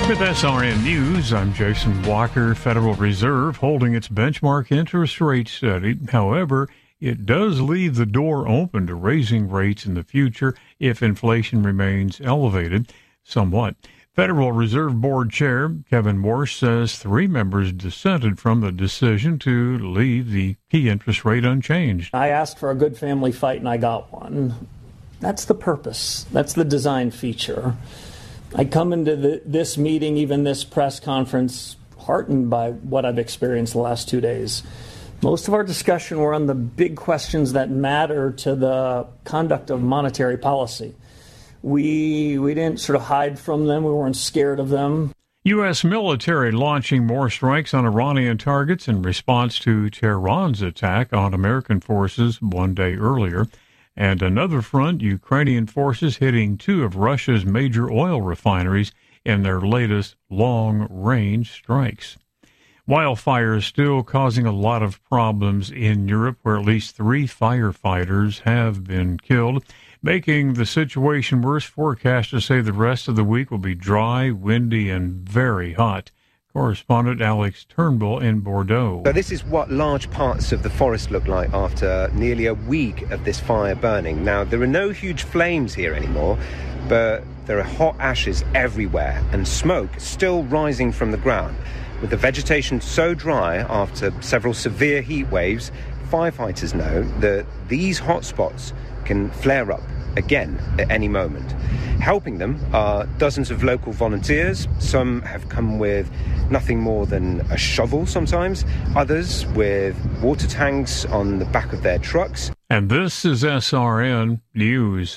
With SRN News, I'm Jason Walker. Federal Reserve holding its benchmark interest rate steady. However, it does leave the door open to raising rates in the future if inflation remains elevated somewhat. Federal Reserve Board Chair Kevin Warsh says 3 members dissented from the decision to leave the key interest rate unchanged. I asked for a good family fight and I got one. That's the purpose. That's the design feature. I come into this meeting, even this press conference, heartened by what I've experienced the last 2 days. Most of our discussion were on the big questions that matter to the conduct of monetary policy. We didn't sort of hide from them. We weren't scared of them. U.S. military launching more strikes on Iranian targets in response to Tehran's attack on American forces 1 day earlier. And another front, Ukrainian forces hitting 2 of Russia's major oil refineries in their latest long-range strikes. Wildfires still causing a lot of problems in Europe, where at least 3 firefighters have been killed, making the situation worse. Forecasters say the rest of the week will be dry, windy, and very hot. Correspondent Alex Turnbull in Bordeaux. So this is what large parts of the forest look like after nearly a week of this fire burning. Now, there are no huge flames here anymore, but there are hot ashes everywhere and smoke still rising from the ground. With the vegetation so dry after several severe heat waves, firefighters know that these hotspots can flare up again at any moment. Helping them are dozens of local volunteers. Some have come with nothing more than a shovel sometimes, others with water tanks on the back of their trucks. And this is SRN News.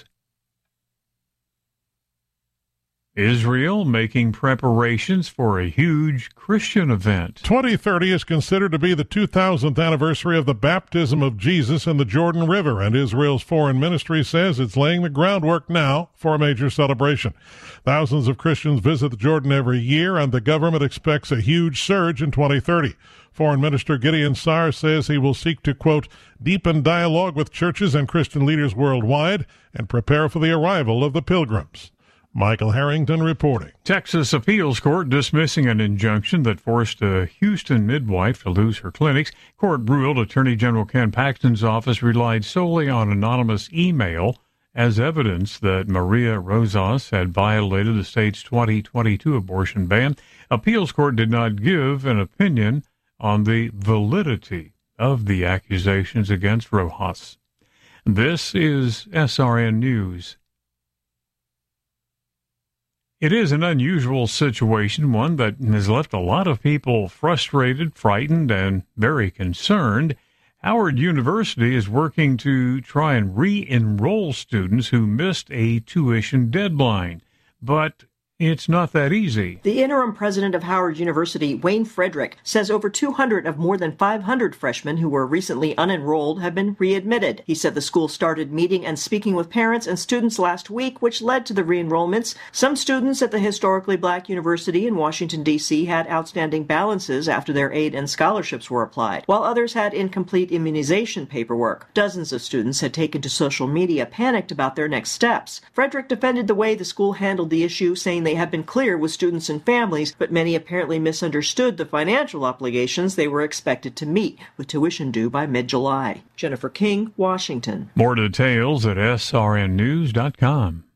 Israel making preparations for a huge Christian event. 2030 is considered to be the 2000th anniversary of the baptism of Jesus in the Jordan River, and Israel's foreign ministry says it's laying the groundwork now for a major celebration. Thousands of Christians visit the Jordan every year, and the government expects a huge surge in 2030. Foreign Minister Gideon Saar says he will seek to, quote, deepen dialogue with churches and Christian leaders worldwide and prepare for the arrival of the pilgrims. Michael Harrington reporting. Texas appeals court dismissing an injunction that forced a Houston midwife to lose her clinics. Court ruled Attorney General Ken Paxton's office relied solely on anonymous email as evidence that Maria Rosas had violated the state's 2022 abortion ban. Appeals court did not give an opinion on the validity of the accusations against Rojas. This is SRN News. It is an unusual situation, one that has left a lot of people frustrated, frightened, and very concerned. Howard University is working to try and re-enroll students who missed a tuition deadline, but it's not that easy. The interim president of Howard University, Wayne Frederick, says over 200 of more than 500 freshmen who were recently unenrolled have been readmitted. He said the school started meeting and speaking with parents and students last week, which led to the re-enrollments. Some students at the historically black university in Washington, D.C. had outstanding balances after their aid and scholarships were applied, while others had incomplete immunization paperwork. Dozens of students had taken to social media, panicked about their next steps. Frederick defended the way the school handled the issue, saying they had been clear with students and families, but many apparently misunderstood the financial obligations they were expected to meet, with tuition due by mid-July. Jennifer King, Washington. More details at srnnews.com.